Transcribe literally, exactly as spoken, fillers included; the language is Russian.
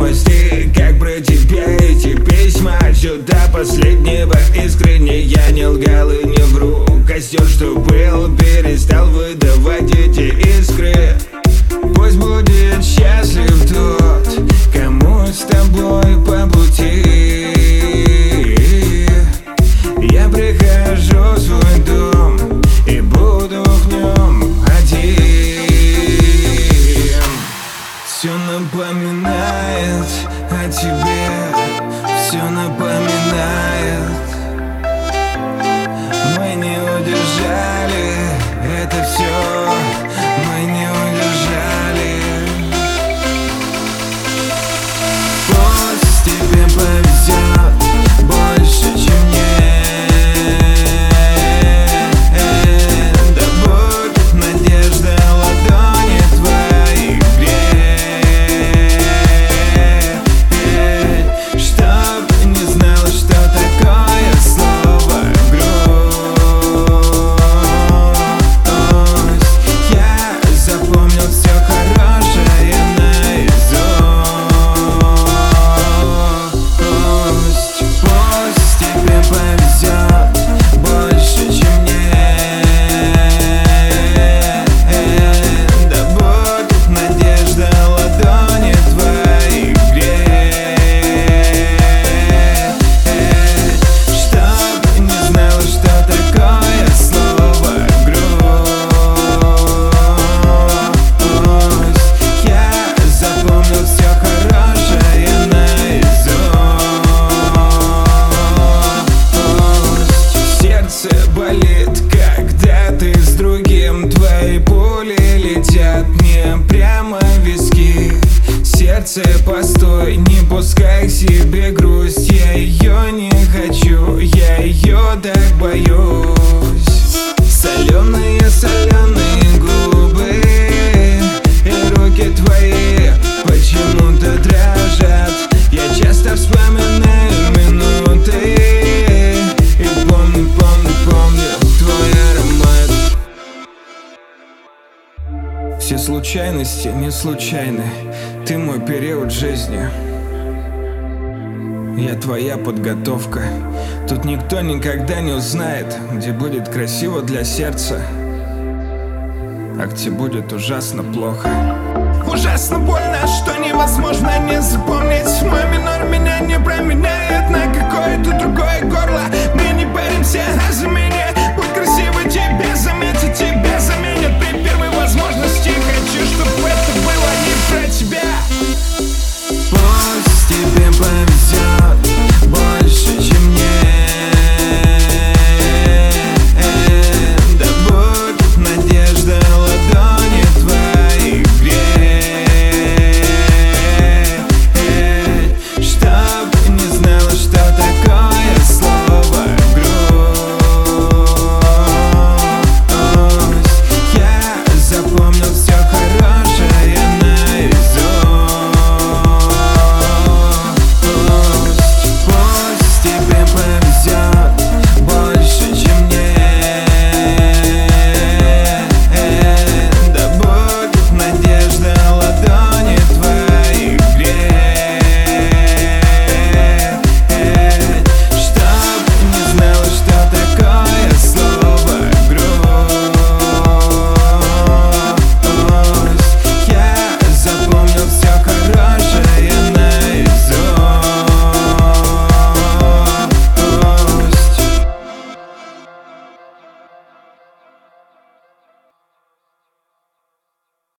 новости, как про тебя эти письма. Сюда последнего искренне я не лгал и не вру. Костер, что был, перестал выдавать эти искры. Пусть будет счастлив тот, кому с тобой по пути. Я прихожу в свой дом и буду в нем один. Все напоминает о тебе, все напоминает. Мы не удержали это все, мы не удержали. Пусть тебе повезет больше, чем мне. Да будет надежда в ладони твоих греть, чтоб не знала, что такое слово грусть. Я запомнил все хорошее наизусть. Пусть тебе повезет больше, чем мне. Да будет надежда в ладони твоих греть, чтоб не знала, что такое слово грусть. Я запомнил все хорошее наизусть. Сердце болит, когда ты с другим. Твои пули летят мне прямо в виски. Сердце, постой, не пускай к себе грусть. Я ее не хочу, я ее так боюсь. Соленые, соленые губы и руки твои почему-то дрожат. Я часто вспоминаю минуты и помню, помню, помню твой аромат. Все случайности не случайны. Ты мой период жизни. Я твоя подготовка. Тут никто никогда не узнает, где будет красиво для сердца, а где будет ужасно плохо. Ужасно больно, что невозможно не запомнить. Мой минор меня не променяет на какое-то другое горло. Мы не паримся, разве